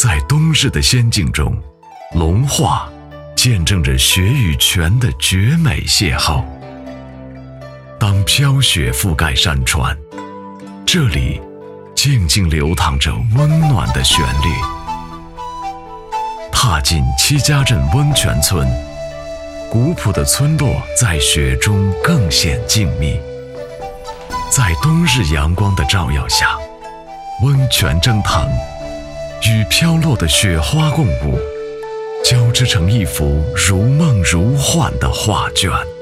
在冬日的仙境中，龙化见证着雪与泉的绝美邂逅。当飘雪覆盖山川，这里静静流淌着温暖的旋律。踏进戚家镇温泉村，古朴的村落在雪中更显静谧。在冬日阳光的照耀下，温泉蒸腾，与飘落的雪花共舞，交织成一幅如梦如幻的画卷。